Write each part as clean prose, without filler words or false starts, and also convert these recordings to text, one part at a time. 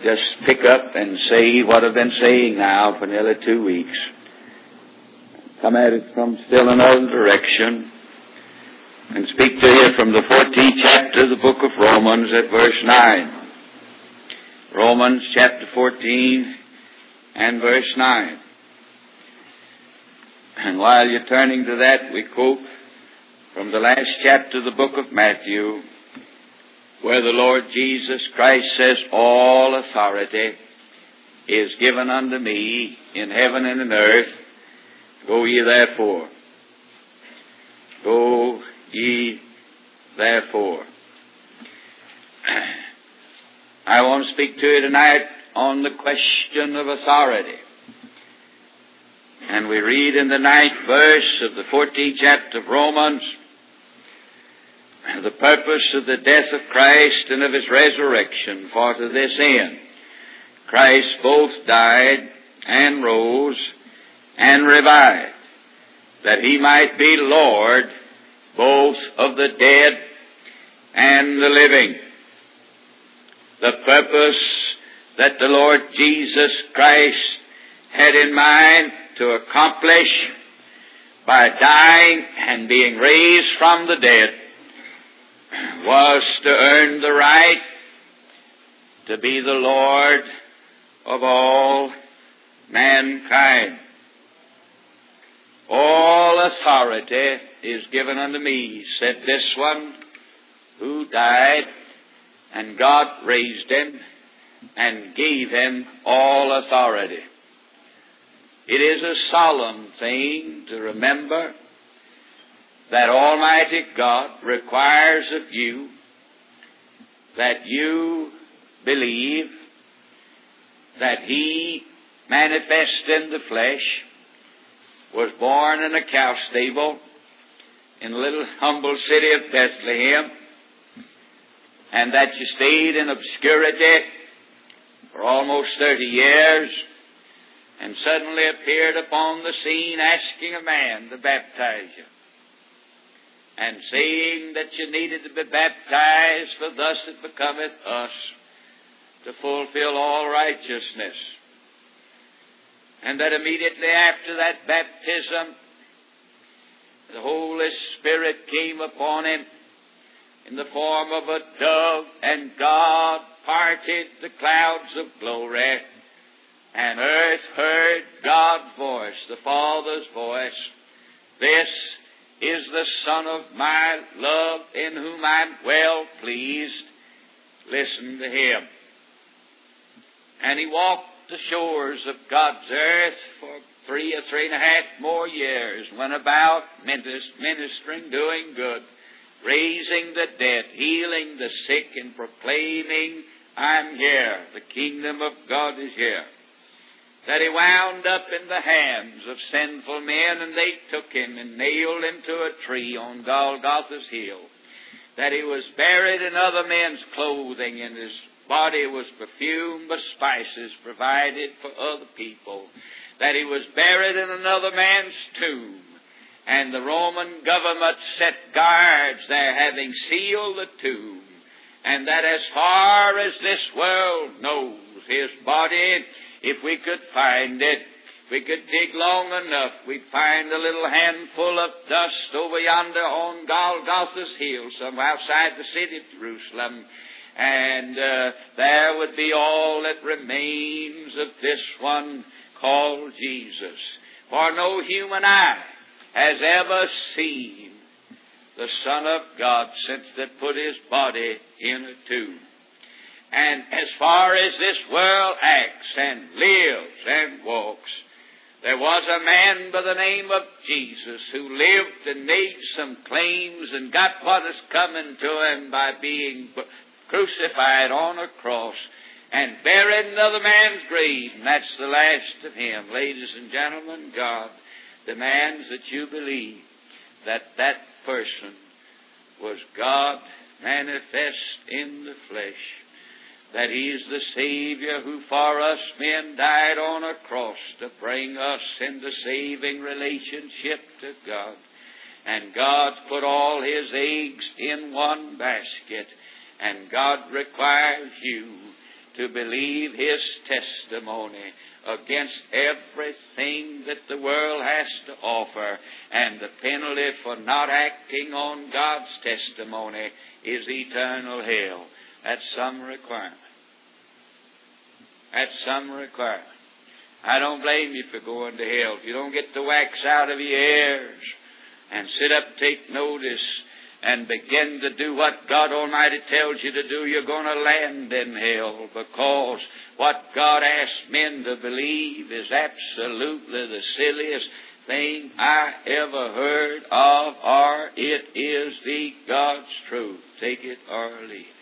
just pick up and say what I've been saying now for nearly 2 weeks. Come at it from still another direction and speak to you from the 14th chapter of the book of Romans at verse 9. Romans chapter 14 and verse 9. And while you're turning to that, we quote from the last chapter of the book of Matthew, where the Lord Jesus Christ says, all authority is given unto me in heaven and in earth. Go ye therefore. Go ye therefore. I want to speak to you tonight on the question of authority. And we read in the 9th verse of the 14th chapter of Romans, the purpose of the death of Christ and of His resurrection, for to this end Christ both died and rose and revived, that He might be Lord both of the dead and the living. The purpose that the Lord Jesus Christ had in mind to accomplish by dying and being raised from the dead was to earn the right to be the Lord of all mankind. All authority is given unto me, said this one who died, and God raised Him and gave Him all authority. It is a solemn thing to remember that Almighty God requires of you that you believe that He, manifest in the flesh, was born in a cow stable in the little humble city of Bethlehem, and that you stayed in obscurity for almost 30 years, and suddenly appeared upon the scene asking a man to baptize you, and saying that you needed to be baptized, for thus it becometh us to fulfill all righteousness. And that immediately after that baptism, the Holy Spirit came upon him in the form of a dove, and God parted the clouds of glory, and earth heard God's voice, the Father's voice. This is the Son of my love, in whom I'm well pleased. Listen to Him. And He walked the shores of God's earth for 3.5 more years, went about ministering, doing good, raising the dead, healing the sick, and proclaiming, I'm here, the kingdom of God is here. That He wound up in the hands of sinful men, and they took Him and nailed Him to a tree on Golgotha's hill. That He was buried in other men's clothing, and His body was perfumed with spices provided for other people. That He was buried in another man's tomb, and the Roman government set guards there, having sealed the tomb. And that as far as this world knows, His body, if we could find it, we could dig long enough, we'd find a little handful of dust over yonder on Golgotha's hill, somewhere outside the city of Jerusalem. And there would be all that remains of this one called Jesus. For no human eye has ever seen the Son of God since they put His body in a tomb. And as far as this world acts and lives and walks, there was a man by the name of Jesus who lived and made some claims and got what is coming to him by being crucified on a cross and buried in another man's grave. And that's the last of him. Ladies and gentlemen, God demands that you believe that that person was God manifest in the flesh, that He is the Savior who for us men died on a cross to bring us into saving relationship to God. And God put all His eggs in one basket, and God requires you to believe His testimony against everything that the world has to offer. And the penalty for not acting on God's testimony is eternal hell. That's some requirement. That's some requirement. I don't blame you for going to hell. If you don't get the wax out of your ears and sit up, take notice, and begin to do what God Almighty tells you to do, you're going to land in hell, because what God asks men to believe is absolutely the silliest thing I ever heard of, or it is the God's truth. Take it or leave it.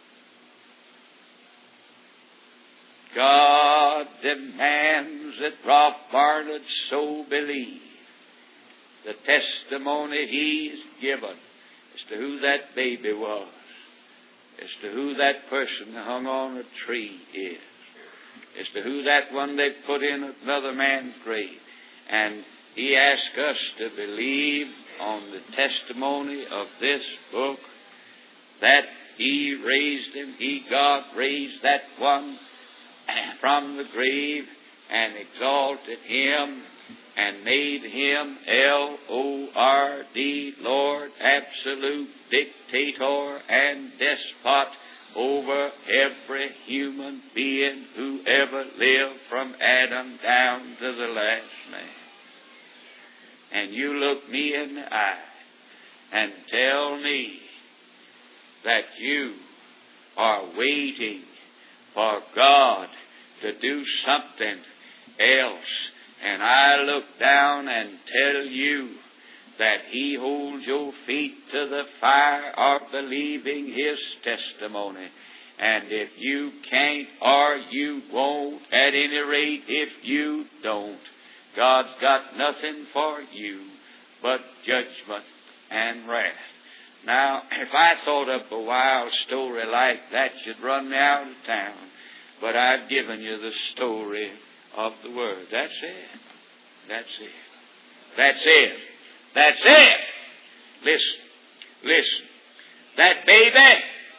God demands that Ralph Bartlett so believe the testimony he's given as to who that baby was, as to who that person hung on a tree is, as to who that one they put in another man's grave. And he asks us to believe on the testimony of this book that He raised him, God raised that one from the grave and exalted him and made him L-O-R-D, Lord, absolute dictator and despot over every human being who ever lived from Adam down to the last man. And you look me in the eye and tell me that you are waiting for God to do something else. And I look down and tell you that He holds your feet to the fire of believing His testimony. And if you can't or you won't, at any rate, if you don't, God's got nothing for you but judgment and wrath. Now, if I thought up a wild story like that, you'd run me out of town. But I've given you the story of the Word. That's it. That's it. That's it. That's it. Listen. That baby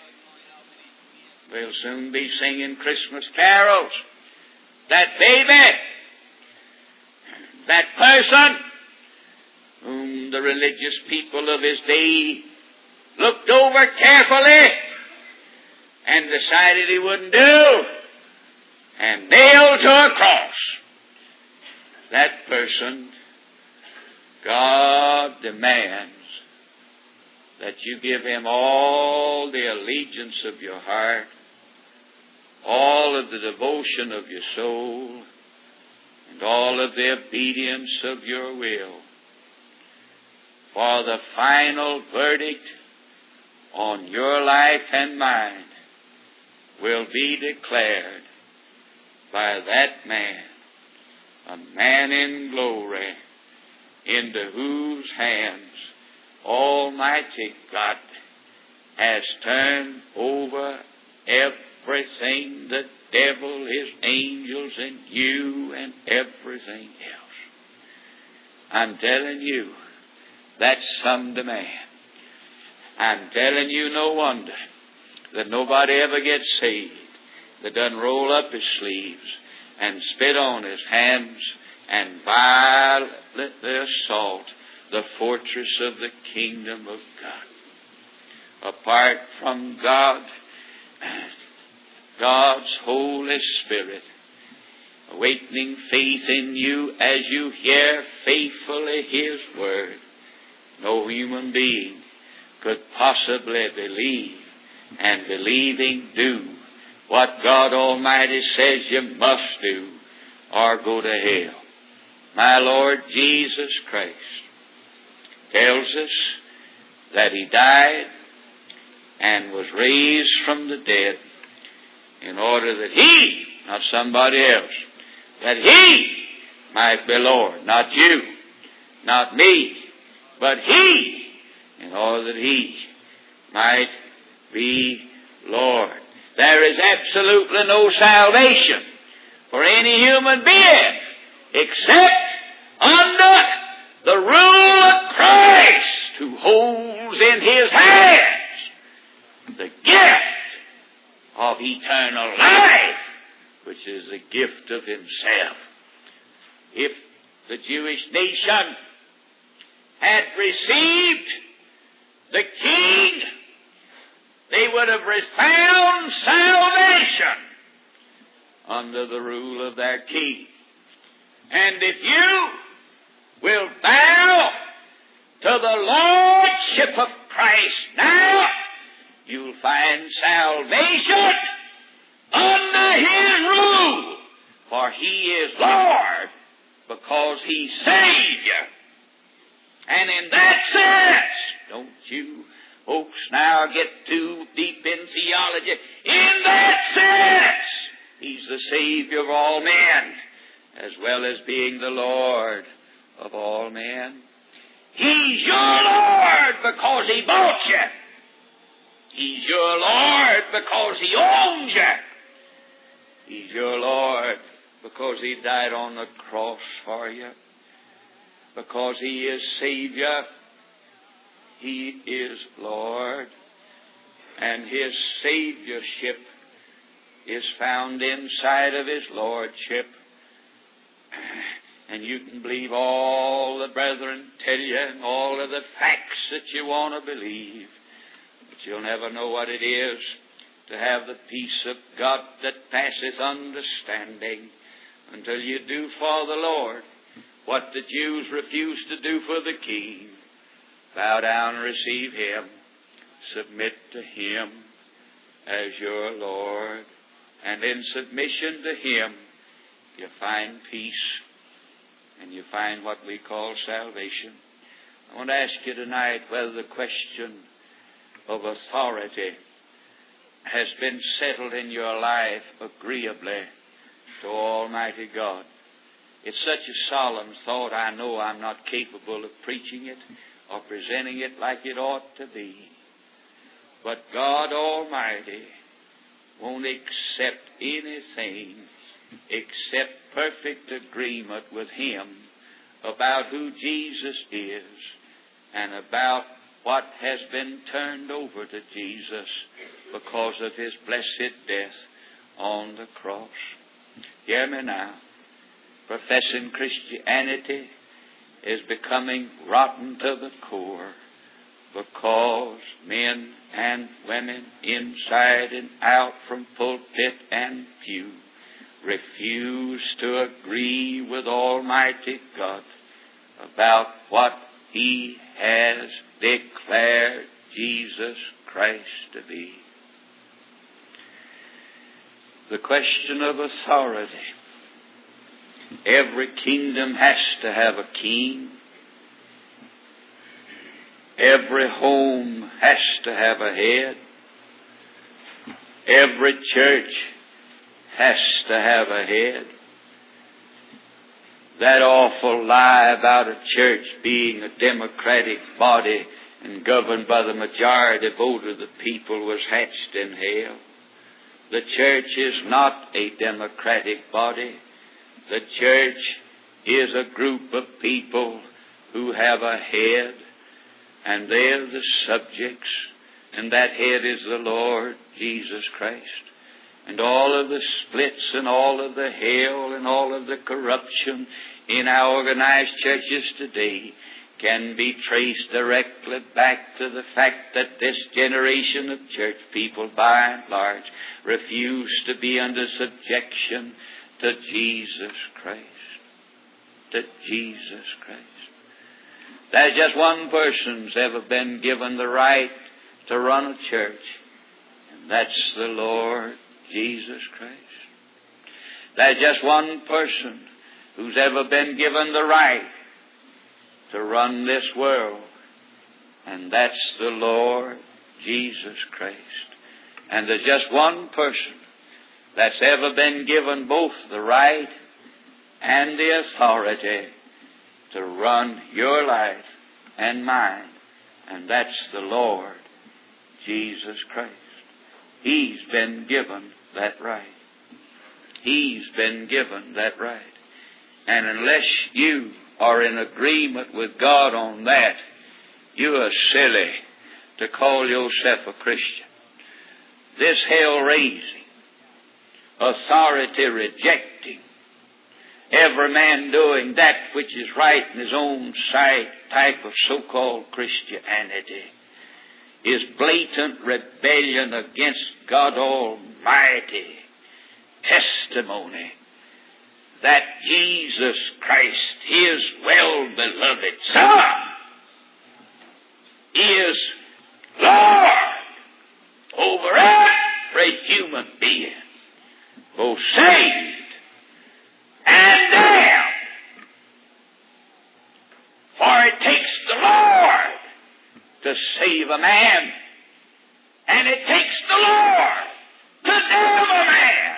will soon be singing Christmas carols. That baby, that person whom the religious people of his day looked over carefully and decided he wouldn't do, and nailed to a cross. That person, God demands that you give Him all the allegiance of your heart, all of the devotion of your soul, and all of the obedience of your will. For the final verdict on your life and mine will be declared by that man, a man in glory, into whose hands Almighty God has turned over everything, the devil, his angels, and you, and everything else. I'm telling you, that's some demand. I'm telling you, no wonder that nobody ever gets saved that doesn't roll up his sleeves and spit on his hands and violently assault the fortress of the kingdom of God. Apart from God, God's Holy Spirit, awakening faith in you as you hear faithfully His Word, no human being could possibly believe, and believing do what God Almighty says you must do, or go to hell. My Lord Jesus Christ tells us that He died and was raised from the dead in order that He, not somebody else, that He might be Lord. Not you, not me, but He, in order that He might be Lord. There is absolutely no salvation for any human being except under the rule of Christ, who holds in His hands the gift of eternal life, which is a gift of Himself. If the Jewish nation had received the King, they would have found salvation under the rule of their King. And if you will bow to the Lordship of Christ now, you'll find salvation under His rule. For He is Lord because He's Savior. And in that sense, don't you folks now get too deep in theology. In that sense, He's the Savior of all men, as well as being the Lord of all men. He's your Lord because He bought you. He's your Lord because He owns you. He's your Lord because He died on the cross for you. Because He is Savior, He is Lord. And His Saviorship is found inside of His Lordship. And you can believe all the brethren tell you and all of the facts that you want to believe. But you'll never know what it is to have the peace of God that passeth understanding until you do for the Lord what the Jews refused to do for the King. Bow down and receive Him. Submit to Him as your Lord. And in submission to Him, you find peace and you find what we call salvation. I want to ask you tonight whether the question of authority has been settled in your life agreeably to Almighty God. It's such a solemn thought, I know I'm not capable of preaching it or presenting it like it ought to be. But God Almighty won't accept anything except perfect agreement with Him about who Jesus is and about what has been turned over to Jesus because of His blessed death on the cross. Hear me now. Professing Christianity is becoming rotten to the core because men and women inside and out from pulpit and pew refuse to agree with Almighty God about what He has declared Jesus Christ to be. The question of authority. Every kingdom has to have a king. Every home has to have a head. Every church has to have a head. That awful lie about a church being a democratic body and governed by the majority vote of the people was hatched in hell. The church is not a democratic body. The church is a group of people who have a head, and they're the subjects, and that head is the Lord Jesus Christ. And all of the splits and all of the hell and all of the corruption in our organized churches today can be traced directly back to the fact that this generation of church people, by and large, refuse to be under subjection to Jesus Christ. To Jesus Christ. There's just one person who's ever been given the right to run a church, and that's the Lord Jesus Christ. There's just one person who's ever been given the right to run this world, and that's the Lord Jesus Christ. And there's just one person that's ever been given both the right and the authority to run your life and mine, and that's the Lord Jesus Christ. He's been given that right. He's been given that right. And unless you are in agreement with God on that, you are silly to call yourself a Christian. this hell-raising, authority rejecting, every man doing that which is right in his own sight type of so-called Christianity is blatant rebellion against God Almighty. Testimony that Jesus Christ, His well-beloved Son, is Lord over every human being, both saved and damned. For it takes the Lord to save a man, and it takes the Lord to damn a man.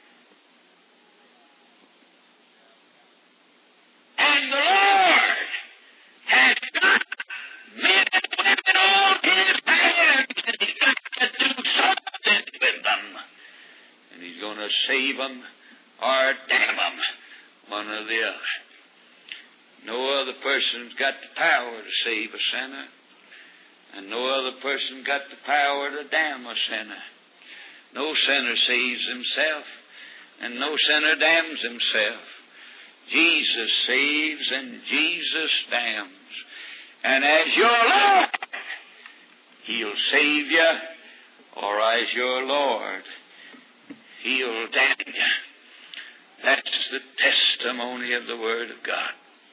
And the Lord has got men and women on His hands, and He's got to do something with them. And He's going to save them or damn them, one or the other. No other person's got the power to save a sinner, and no other person got the power to damn a sinner. No sinner saves himself, and no sinner damns himself. Jesus saves and Jesus damns. And as your Lord, He'll save you, or as your Lord, He'll damn you. That's the testimony of the Word of God.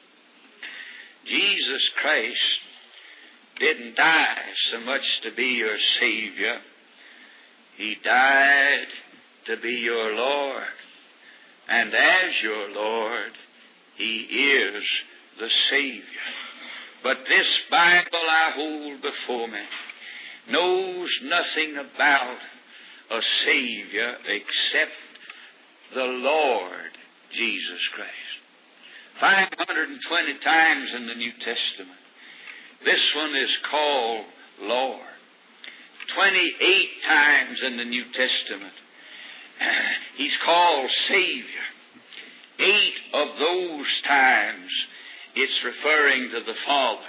Jesus Christ didn't die so much to be your Savior. He died to be your Lord. And as your Lord, He is the Savior. But this Bible I hold before me knows nothing about a Savior except the Lord Jesus Christ. 520 times in the New Testament, this one is called Lord. 28 times in the New Testament, He's called Savior. 8 of those times, it's referring to the Father.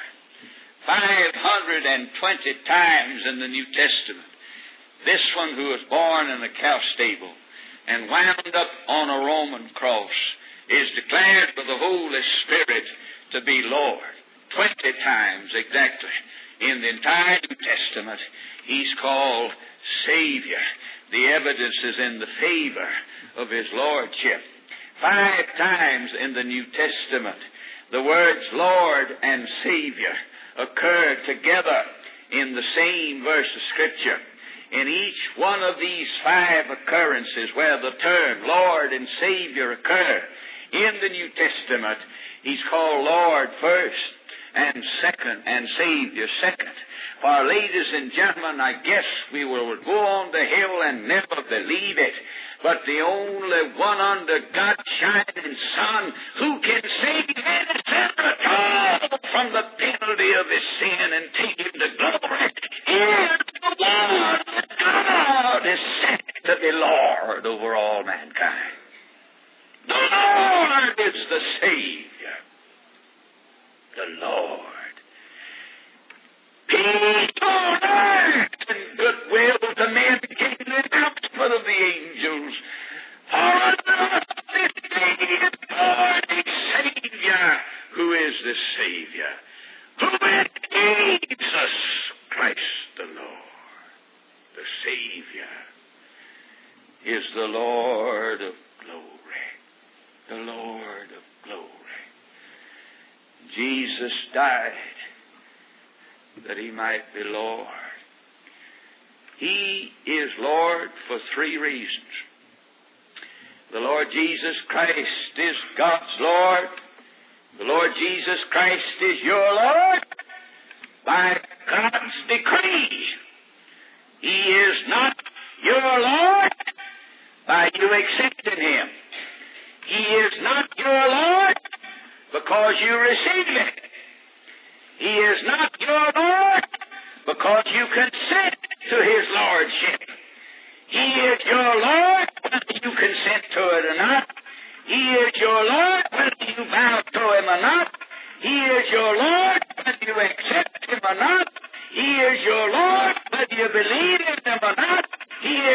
520 times in the New Testament, this one who was born in a cow stable and wound up on a Roman cross is declared by the Holy Spirit to be Lord. 20 times exactly in the entire New Testament, He's called Savior. The evidence is in the favor of His Lordship. 5 times in the New Testament, the words Lord and Savior occur together in the same verse of Scripture. In each one of these 5 occurrences where the term Lord and Savior occur in the New Testament, He's called Lord first, and second, and Savior second. For ladies and gentlemen, I guess we will go on the hill and never believe it, but the only one under God's shining sun who can save any sinner at all from the penalty of his sin and take him to glory is the one that God is set to be Lord over all mankind. The Lord is the Savior. The Lord. Peace on earth and goodwill to men came the announcement of the angels. For this day is born a Savior. Who is this Savior? Who is Jesus Christ the Lord? The Savior is the Lord of glory. The Lord of glory. Jesus died that He might be Lord. He is Lord for 3 reasons. The Lord Jesus Christ is God's Lord. The Lord Jesus Christ is your Lord by God's decree. He is not your Lord by you accepting Him. He is not your Lord because you receive it. He is not your Lord because you consent to His Lordship. He is your Lord whether you consent to it or not. He is your Lord whether you bow to Him or not. He is your Lord whether you accept Him or not. He is your Lord whether you believe in Him or not. He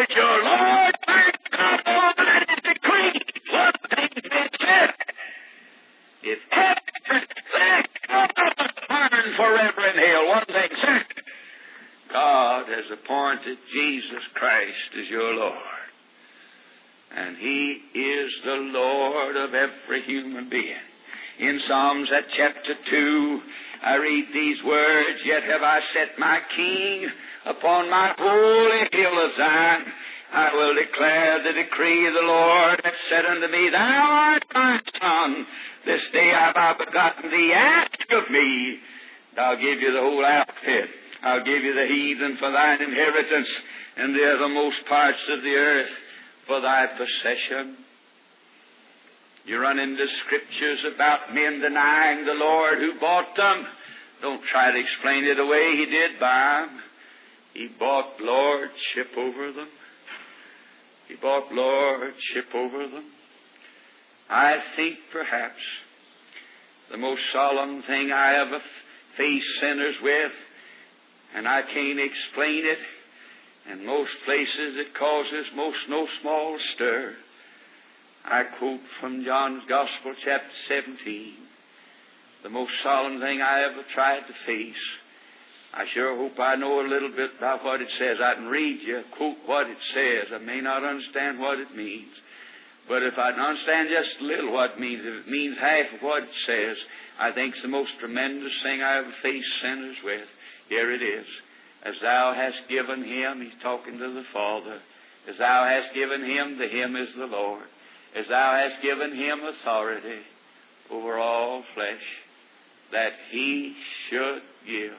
as your Lord. And He is the Lord of every human being. In Psalms at chapter 2, I read these words, Yet have I set my King upon my holy hill of Zion. I will declare the decree of the Lord that said unto me, Thou art my Son, this day have I begotten thee. Ask of me, and I'll give you the whole outfit. I'll give you the heathen for thine inheritance, and the othermost parts of the earth for thy possession. You run into scriptures about men denying the Lord who bought them. Don't try to explain it away. He did buy them. He bought lordship over them. He bought lordship over them. I think perhaps the most solemn thing I ever faced sinners with, and I can't explain it, in most places it causes no small stir. I quote from John's Gospel, chapter 17, the most solemn thing I ever tried to face. I sure hope I know a little bit about what it says. I can read you, quote what it says. I may not understand what it means. But if I understand just a little what it means, if it means half of what it says, I think it's the most tremendous thing I ever faced sinners with. Here it is. As thou hast given him, he's talking to the Father, as thou hast given him, to him is the Lord. As thou hast given him authority over all flesh, that he should give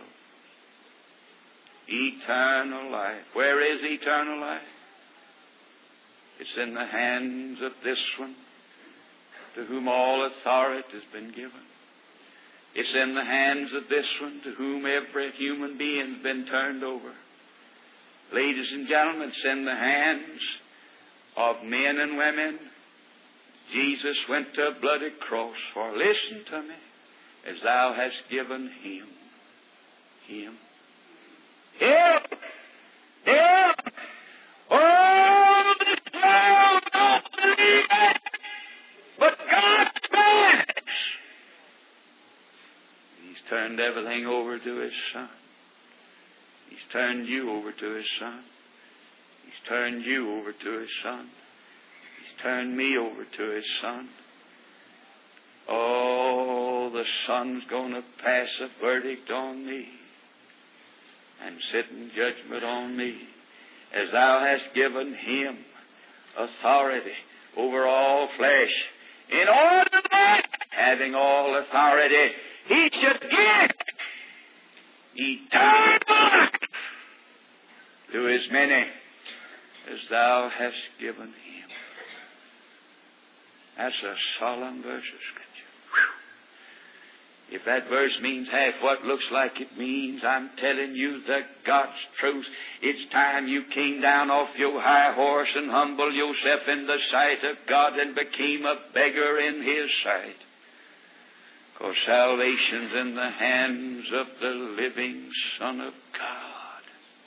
eternal life. Where is eternal life? It's in the hands of this one, to whom all authority has been given. It's in the hands of this one, to whom every human being has been turned over. Ladies and gentlemen, it's in the hands of men and women. Jesus went to a bloody cross for, listen to me, as thou hast given him. Him. Oh, this world don't believe it, but God says. He's turned everything over to His Son. He's turned you over to His Son. He's turned you over to His Son. He's turned me over to His Son. Oh, the Son's going to pass a verdict on me and sit in judgment on me. As thou hast given him authority over all flesh, in order that, having all authority, he should give eternal life to as many as thou hast given him. That's a solemn verse of Scripture. If that verse means half what looks like it means, I'm telling you the God's truth. It's time you came down off your high horse and humbled yourself in the sight of God and became a beggar in His sight. Because salvation's in the hands of the living Son of God.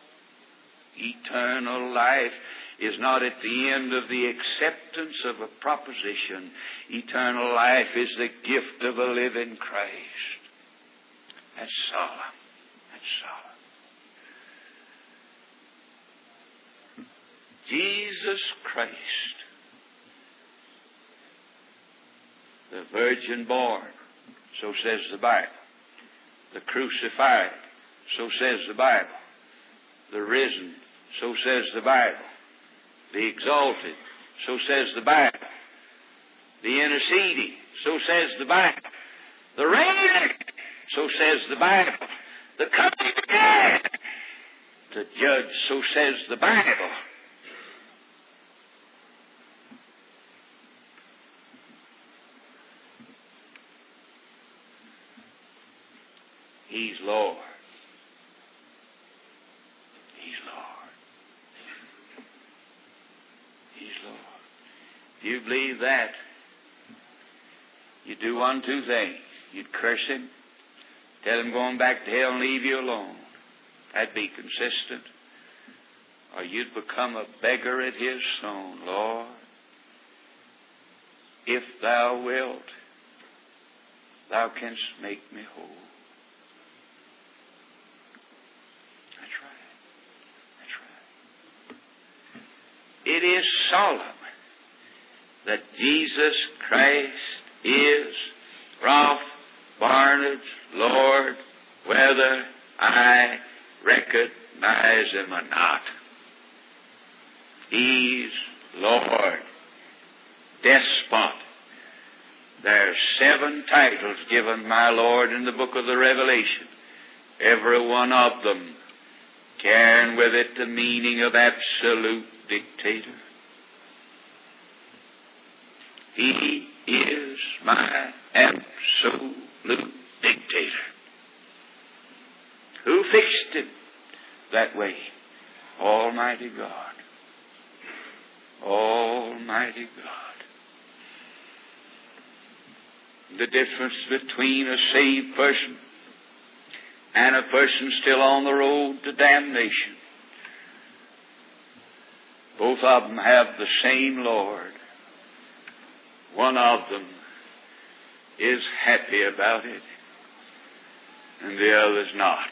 Eternal life is not at the end of the acceptance of a proposition. Eternal life is the gift of a living Christ. That's solemn. That's solemn. Jesus Christ, the virgin born, so says the Bible. The crucified, so says the Bible. The risen, so says the Bible. The exalted, so says the Bible. The interceding, so says the Bible. The reigning, so says the Bible. The coming again to judge, so says the Bible. He's Lord. He's Lord. He's Lord. If you believe that, you do one, two things. You'd curse him, tell him going back to hell and leave you alone. That'd be consistent. Or you'd become a beggar at his throne. Lord, if thou wilt, thou canst make me whole. That's right. That's right. it is solemn that Jesus Christ is Ralph Barnard's Lord, whether I recognize him or not. He's Lord, Despot. There are 7 titles given my Lord in the book of the Revelation, every one of them carrying with it the meaning of absolute dictator. He is my absolute dictator. Who fixed it that way? Almighty God. Almighty God. The difference between a saved person and a person still on the road to damnation. Both of them have the same Lord. One of them is happy about it, and the other's not.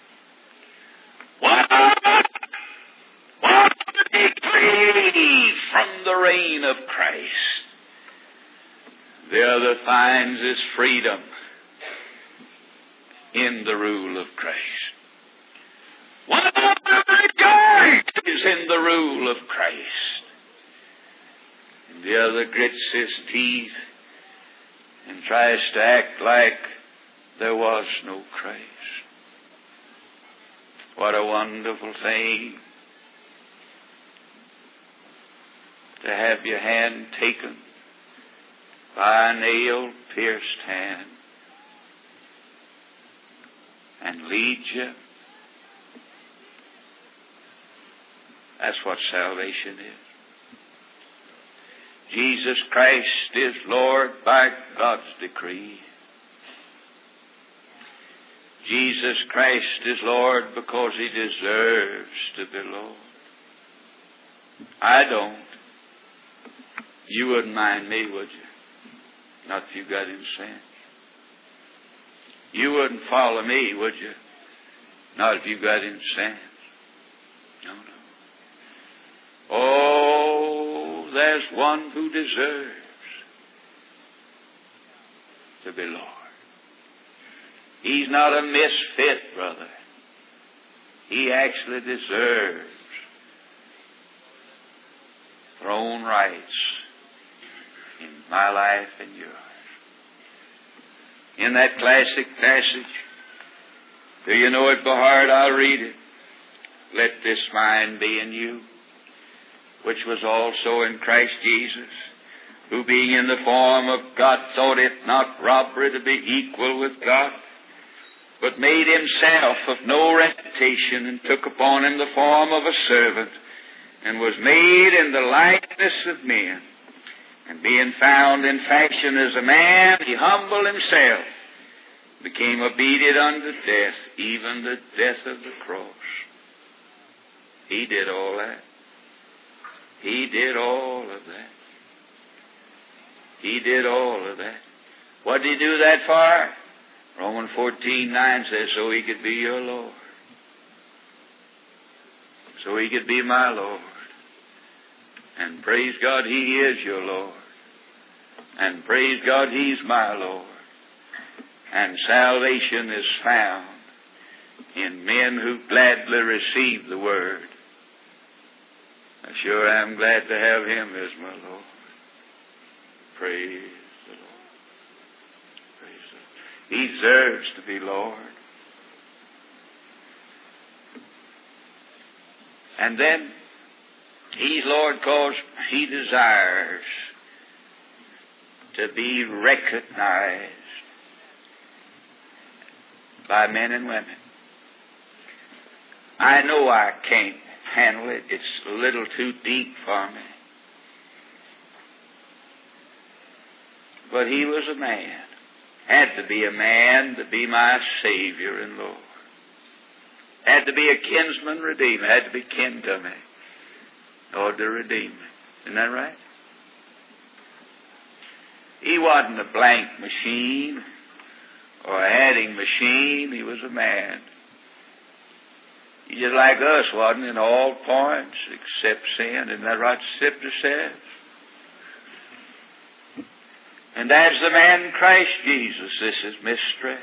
What a decree from the reign of Christ. The other finds his freedom in the rule of Christ. One rejoices in the rule of Christ. And the other grits his teeth and tries to act like there was no Christ. What a wonderful thing to have your hand taken by a nail-pierced hand and lead you. That's what salvation is. Jesus Christ is Lord by God's decree. Jesus Christ is Lord because He deserves to be Lord. I don't. You wouldn't mind me, would you? Not if you got any sense. You wouldn't follow me, would you? Not if you got any sense. No, no. Oh, there's one who deserves to be Lord. He's not a misfit, brother. He actually deserves throne rights in my life and yours. In that classic passage, do you know it by heart? I'll read it. Let this mind be in you, which was also in Christ Jesus, who being in the form of God thought it not robbery to be equal with God, but made himself of no reputation, and took upon him the form of a servant, and was made in the likeness of men. And being found in fashion as a man, he humbled himself, became obedient unto death, even the death of the cross. He did all that. He did all of that. He did all of that. What did he do that for? Romans 14:9 says, so he could be your Lord. So he could be my Lord. And praise God, he is your Lord. And praise God, he's my Lord. And salvation is found in men who gladly receive the Word. I sure am glad to have him as my Lord. Praise the Lord. Praise the Lord. He deserves to be Lord. And then he's Lord because he desires to be recognized by men and women. I know I can't handle it. It's a little too deep for me. But he was a man. Had to be a man to be my Savior and Lord. Had to be a kinsman redeemer. Had to be kin to me in order to redeem me. Isn't that right? He wasn't a blank machine or a adding machine. He was a man. He's just like us, wasn't he, in all points except sin. Isn't that right, Scripture says? And as the man Christ Jesus, this is mystery.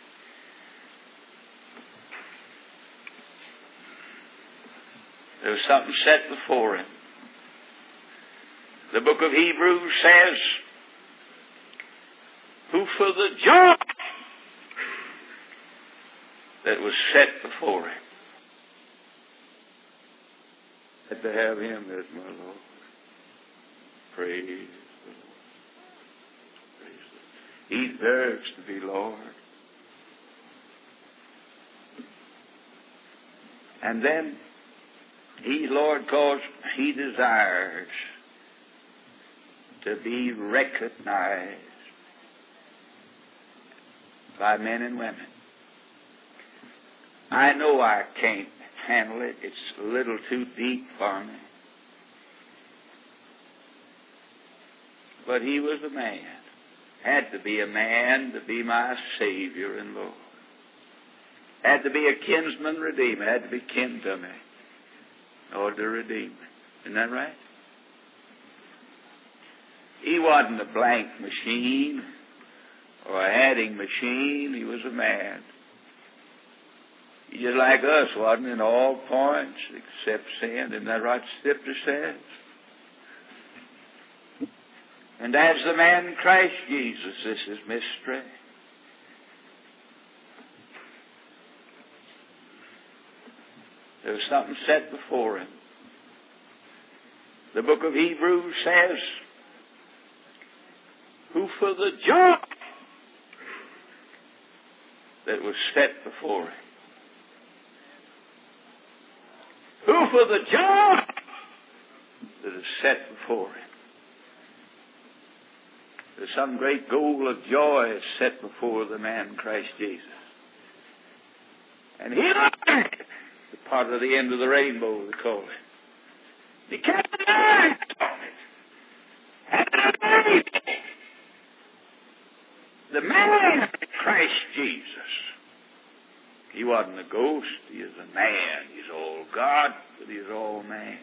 There was something set before him. The book of Hebrews says, who for the joy that was set before him had to have him as my Lord. Praise the Lord. Praise the Lord. He deserves to be Lord. And then He's Lord because He desires to be recognized by men and women. I know I can't handle it. It's a little too deep for me. But He was a man. Had to be a man to be my Savior and Lord. Had to be a kinsman redeemer. Had to be kin to me in order to redeem me. Isn't that right? He wasn't a blank machine or a adding machine. He was a man. He's just like us, wasn't he, in all points except sin. Isn't that right, Scripture says? And as the man Christ Jesus, this is mystery. There was something set before him. The book of Hebrews says, who for the joy that was set before him. Who for the joy that is set before him. There's some great goal of joy set before the man Christ Jesus. And he loved it. The part of the end of the rainbow, they call it. He kept an eye on it. And the man Christ Jesus. He wasn't a ghost. He is a man. He's all God, but he's all man.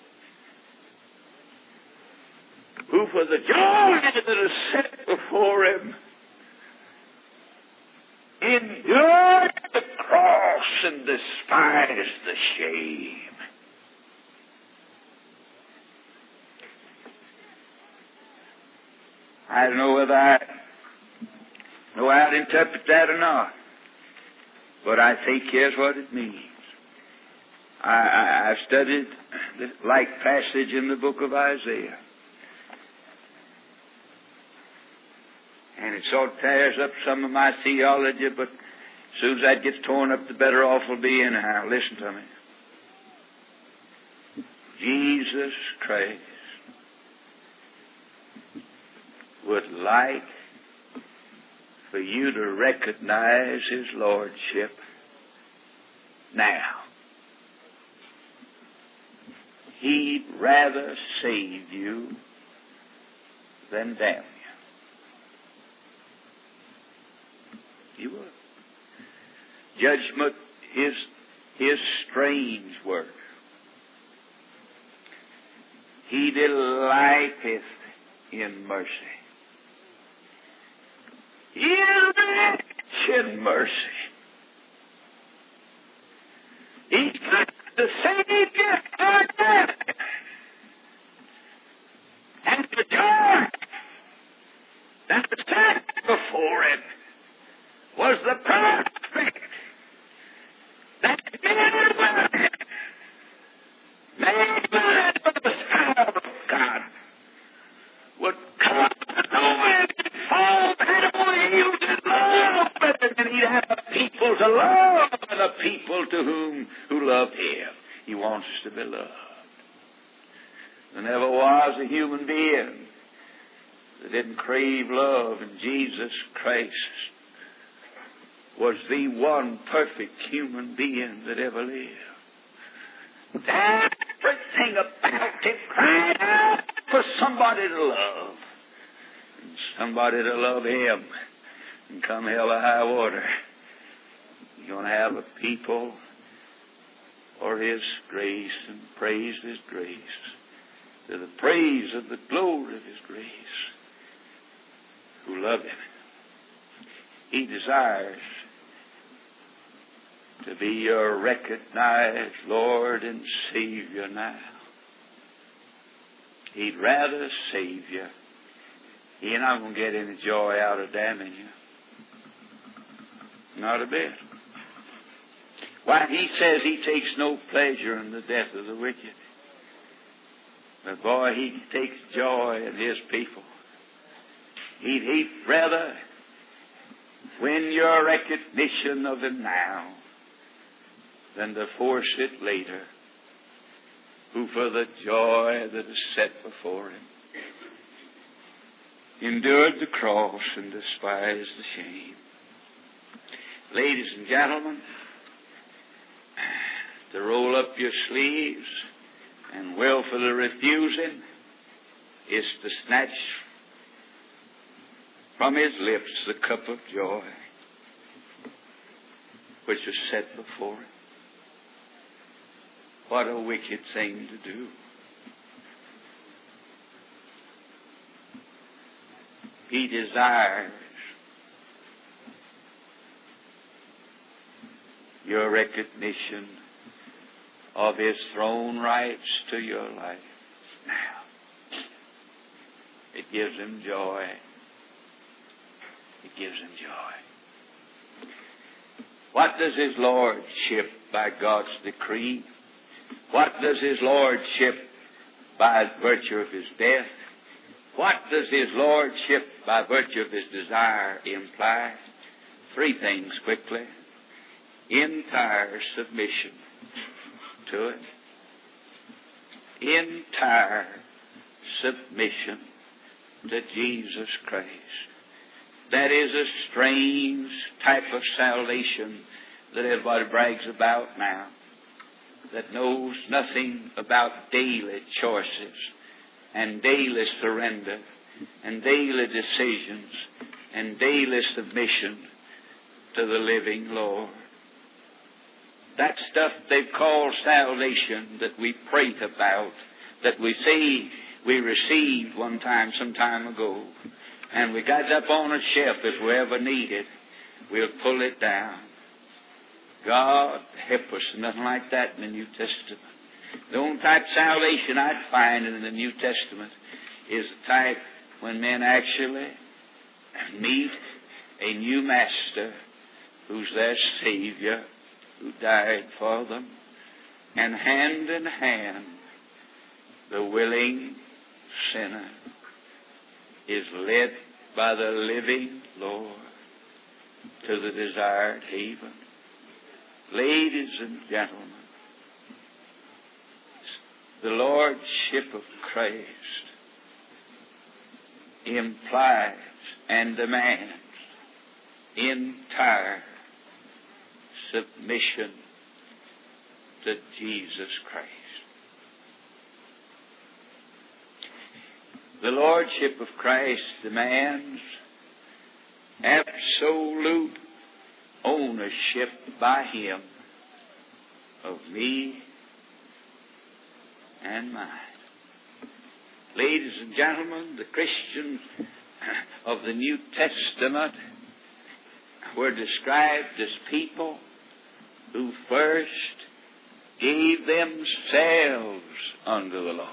Who for the joy that is set before him endured the cross and despised the shame. I don't know whether I know how to interpret that or not, but I think here's what it means. I've studied this like passage in the book of Isaiah. And it sort of tears up some of my theology, but as soon as that gets torn up, the better off we'll be anyhow. Listen to me. Jesus Christ would like for you to recognize His Lordship now. He'd rather save you than damn you. He would. Judgment is His strange work. He delighteth in mercy. He is rich in mercy. He's got the Savior for death. And the joy that was set before Him was the prospect that man by the power of God would come to know Him and fall down on heels in love, and He'd have a people to love and a people to who love Him. He wants us to be loved. There never was a human being that didn't crave love, and Jesus Christ was the one perfect human being that ever lived. Everything about Him cried out for somebody to love. And somebody to love Him. And come hell or high water, you're going to have a people for His grace and praise His grace, to the praise of the glory of His grace, who love Him. He desires to be your recognized Lord and Savior now. He'd rather save you. He ain't not going to get any joy out of damning you. Not a bit. Why, He says He takes no pleasure in the death of the wicked. But boy, He takes joy in His people. He'd rather win your recognition of Him now than to force it later, who for the joy that is set before Him endured the cross and despised the shame. Ladies and gentlemen, to roll up your sleeves and willfully refuse Him is to snatch from His lips the cup of joy which is set before Him. What a wicked thing to do. He desires your recognition of His throne rights to your life now. It gives Him joy. It gives Him joy. What does His Lordship by God's decree? What does His Lordship by virtue of His death? What does His Lordship by virtue of His desire imply? Three things quickly. Entire submission to it. Entire submission to Jesus Christ. That is a strange type of salvation that everybody brags about now, that knows nothing about daily choices and daily surrender and daily decisions and daily submission to the living Lord. That stuff they've called salvation that we prate about, that we say we received one time, some time ago, and we got it up on a shelf if we ever need it, we'll pull it down. God help us, nothing like that in the New Testament. The only type of salvation I'd find in the New Testament is the type when men actually meet a new master who's their Savior, who died for them, and hand in hand the willing sinner is led by the living Lord to the desired haven. Ladies and gentlemen, the Lordship of Christ implies and demands entire submission to Jesus Christ. The Lordship of Christ demands absolute ownership by Him of me and mine. Ladies and gentlemen, the Christians of the New Testament were described as people who first gave themselves unto the Lord.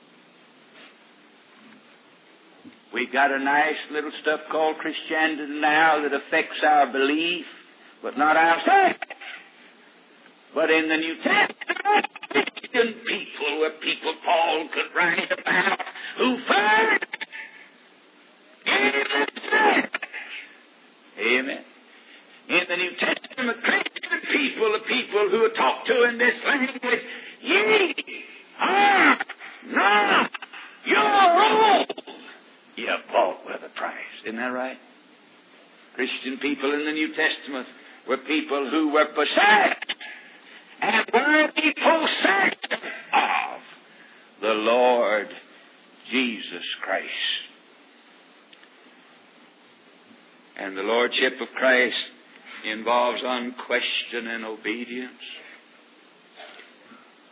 We've got a nice little stuff called Christianity now that affects our belief, but not our faith. But in the New Testament, Christian people were people Paul could write about who first gave themselves. Amen. In the New Testament, Christian people, the people who are talked to in this language, ye are not your own. You bought with a price. Isn't that right? Christian people in the New Testament were people who were possessed and worthy possessed of the Lord Jesus Christ. And the Lordship of Christ involves unquestioning obedience.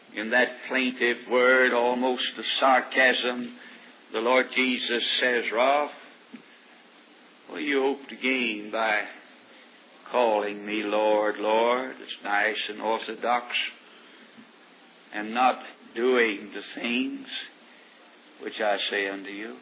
In that plaintive word, almost a sarcasm, the Lord Jesus says, Ralph, what do you hope to gain by calling me Lord, Lord? It's nice and orthodox, and not doing the things which I say unto you.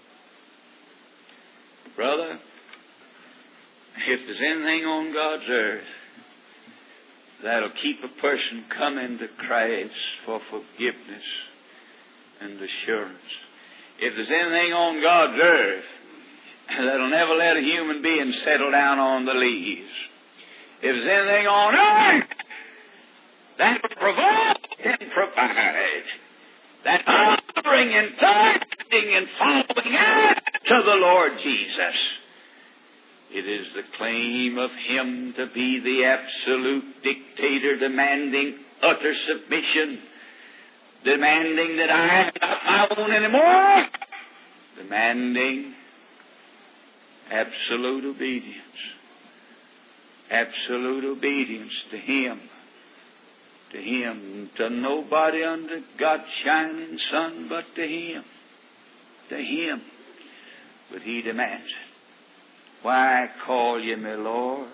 Brother, if there's anything on God's earth that'll keep a person coming to Christ for forgiveness and assurance, if there's anything on God's earth that'll never let a human being settle down on the leaves, if there's anything on earth that'll provoke and provide, that honoring and thirsting and following after the Lord Jesus, it is the claim of Him to be the absolute dictator, demanding utter submission, demanding that I am not my own anymore, demanding absolute obedience. Absolute obedience to Him. To Him. To nobody under God's shining sun but to Him. To Him. But He demands it. Why call ye me Lord?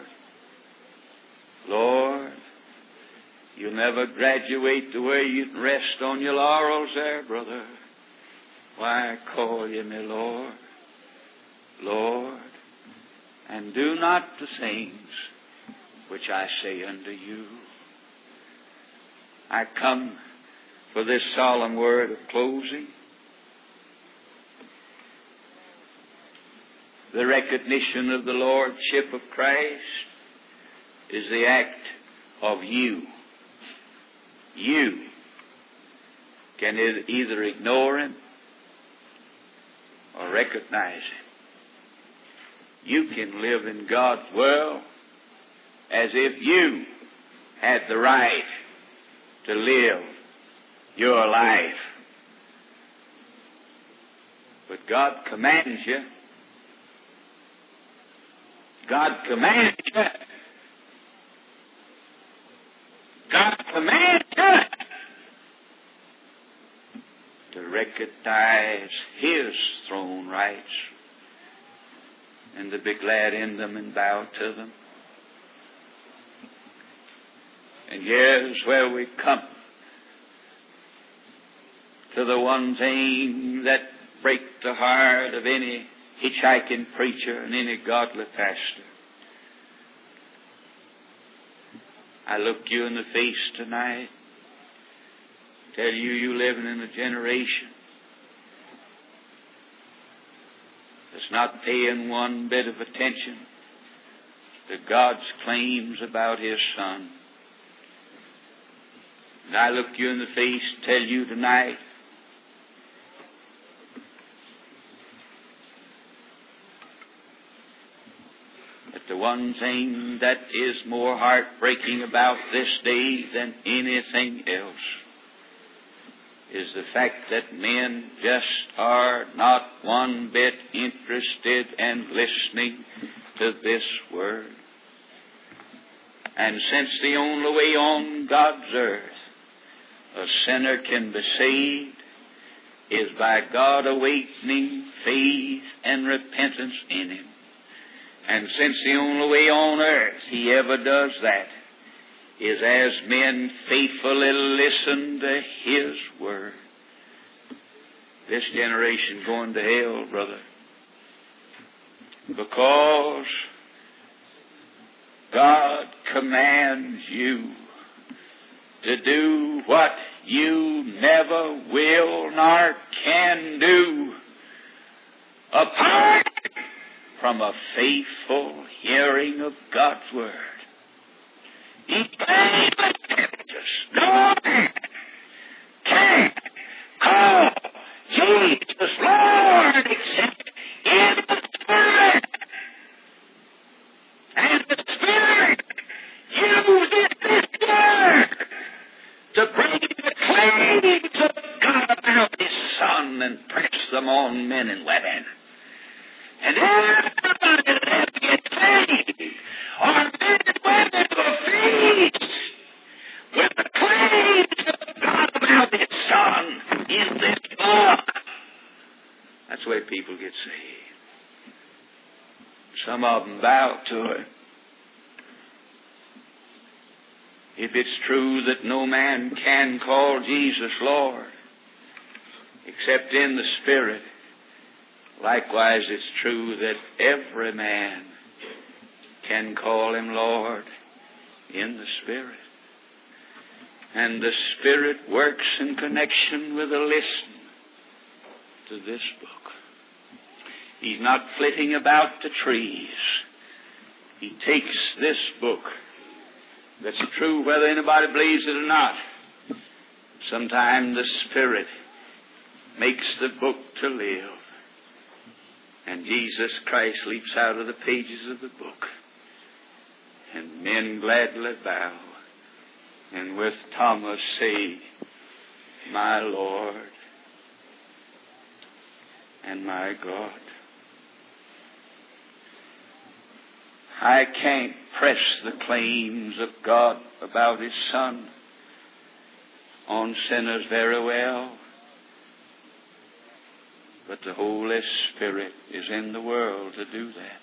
Lord, you'll never graduate to where you can rest on your laurels there, brother. Why call ye me Lord? Lord, and do not the things which I say unto you. I come for this solemn word of closing. The recognition of the Lordship of Christ is the act of you. You can either ignore Him or recognize Him. You can live in God's world as if you had the right to live your life. But God commands you. God commands you. God commands you to recognize His throne rights and to be glad in them and bow to them. And here's where we come to the one thing that breaks the heart of any hitchhiking preacher and any godly pastor. I look you in the face tonight, tell you you're living in a generation that's not paying one bit of attention to God's claims about His Son. And I look you in the face, tell you tonight, that the one thing that is more heartbreaking about this day than anything else is the fact that men just are not one bit interested in listening to this Word. And since the only way on God's earth a sinner can be saved is by God awakening faith and repentance in Him. And since the only way on earth He ever does that is as men faithfully listen to His Word, this generation going to hell, brother. Because God commands you to do what you never will nor can do apart from a faithful hearing of God's Word. He can't no man can call Jesus Lord except in the Spirit. And the Spirit uses this Word to bring the claims of God about His Son and press them on men and women. And everybody that has been saved are men and women who are pleased with the claims of God people get saved. Some of them bow to it. If it's true that no man can call Jesus Lord except in the Spirit, likewise it's true that every man can call Him Lord in the Spirit. And the Spirit works in connection with a listen to this book. He's not flitting about the trees. He takes this book that's true whether anybody believes it or not. Sometimes the Spirit makes the book to live. And Jesus Christ leaps out of the pages of the book. And men gladly bow. And with Thomas say, my Lord and my God. I can't press the claims of God about His Son on sinners very well. But the Holy Spirit is in the world to do that.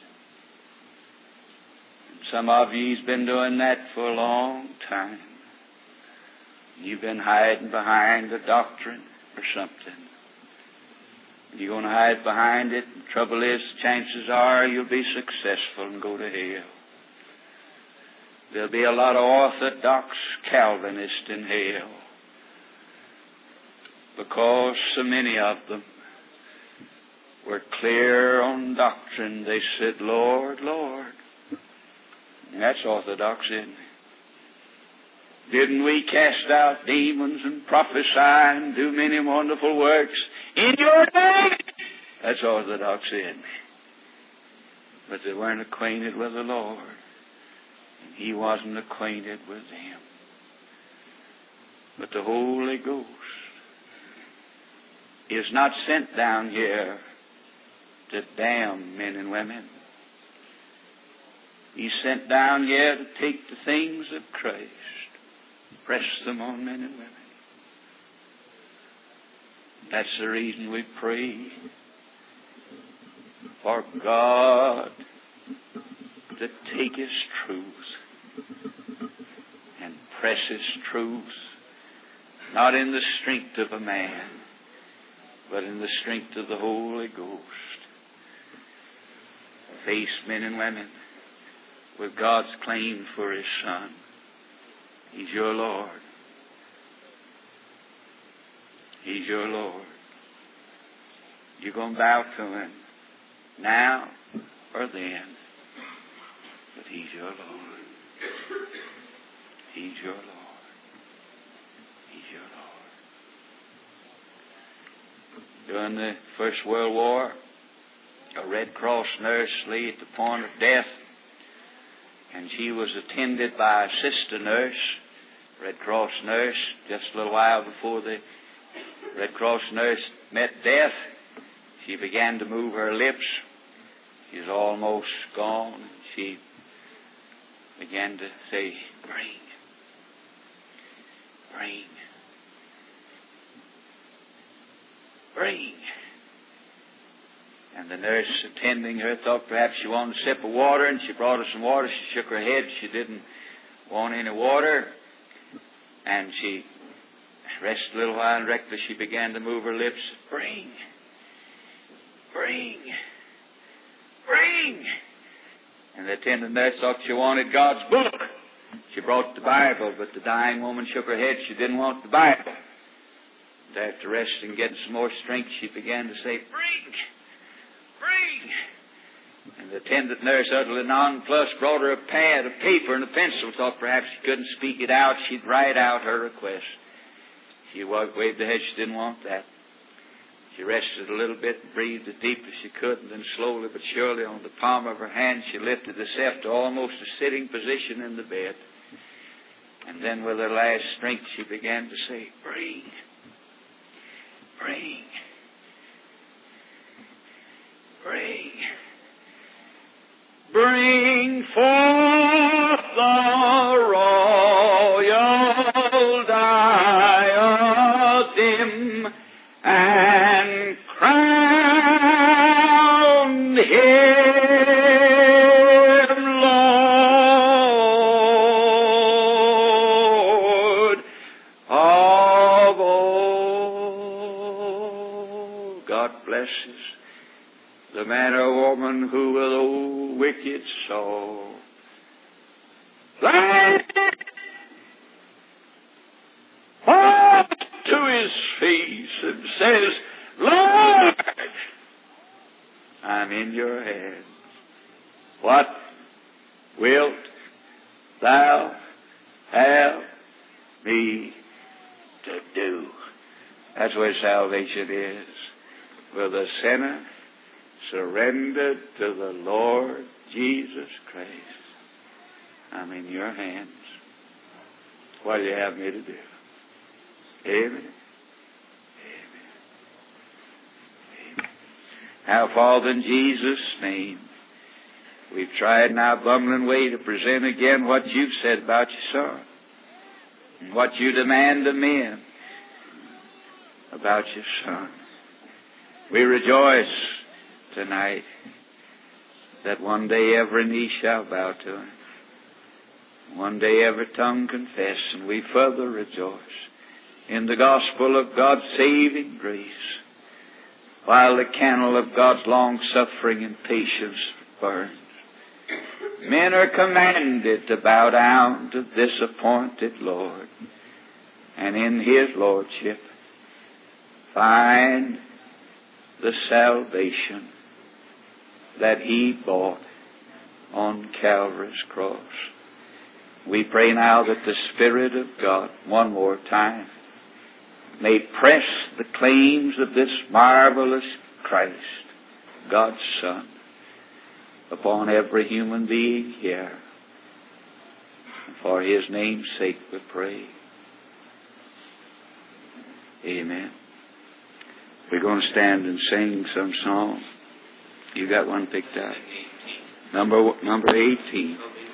And some of you's been doing that for a long time. You've been hiding behind a doctrine or something. You're going to hide behind it. The trouble is, chances are you'll be successful and go to hell. There'll be a lot of Orthodox Calvinists in hell because so many of them were clear on doctrine. They said, Lord, Lord. And that's Orthodox, isn't it? Didn't we cast out demons and prophesy and do many wonderful works in your name? That's Orthodox, isn't it? But they weren't acquainted with the Lord. And He wasn't acquainted with them. But the Holy Ghost is not sent down here to damn men and women. He's sent down here to take the things of Christ, press them on men and women. That's the reason we pray for God to take His truth and press His truth, not in the strength of a man, but in the strength of the Holy Ghost. Face men and women with God's claim for His Son. He's your Lord. He's your Lord. You're going to bow to Him now or then. But He's your Lord. He's your Lord. He's your Lord. During the First World War, a Red Cross nurse lay at the point of death, and she was attended by a sister nurse, Red Cross nurse. Just a little while before the Red Cross nurse met death, she began to move her lips. She's almost gone. She began to say, bring, bring, bring. And the nurse attending her thought perhaps she wanted a sip of water, and she brought her some water. She shook her head. She didn't want any water. And she rested a little while, and directly she began to move her lips. Bring, bring, bring. And the attendant nurse thought she wanted God's book. She brought the Bible, but the dying woman shook her head. She didn't want the Bible. And after resting and getting some more strength, she began to say, bring, bring. And the attendant nurse, utterly nonplussed, brought her a pad, a paper, and a pencil. Thought perhaps she couldn't speak it out. She'd write out her request. She waved her head. She didn't want that. She rested a little bit and breathed as deep as she could, and then slowly but surely on the palm of her hand she lifted herself to almost a sitting position in the bed. And then with her last strength she began to say, bring, bring, bring. Bring forth the royal diadem and crown the man or woman who with old wicked soul lies falls to his face and says, Lord, I'm in your hands. What wilt thou have me to do? That's where salvation is. Will the sinner surrendered to the Lord Jesus Christ? I'm in your hands. What do you have me to do? Amen. Amen. Amen. Now, Father, in Jesus' name, we've tried in our bumbling way to present again what you've said about your Son and what you demand of men about your Son. We rejoice tonight that one day every knee shall bow to Him. One day every tongue confess, and we further rejoice in the gospel of God's saving grace, while the candle of God's long-suffering and patience burns. Men are commanded to bow down to this appointed Lord, and in His Lordship find the salvation that He bought on Calvary's cross. We pray now that the Spirit of God, one more time, may press the claims of this marvelous Christ, God's Son, upon every human being here. For His name's sake we pray. Amen. We're going to stand and sing some song. You got one picked out. Number 18.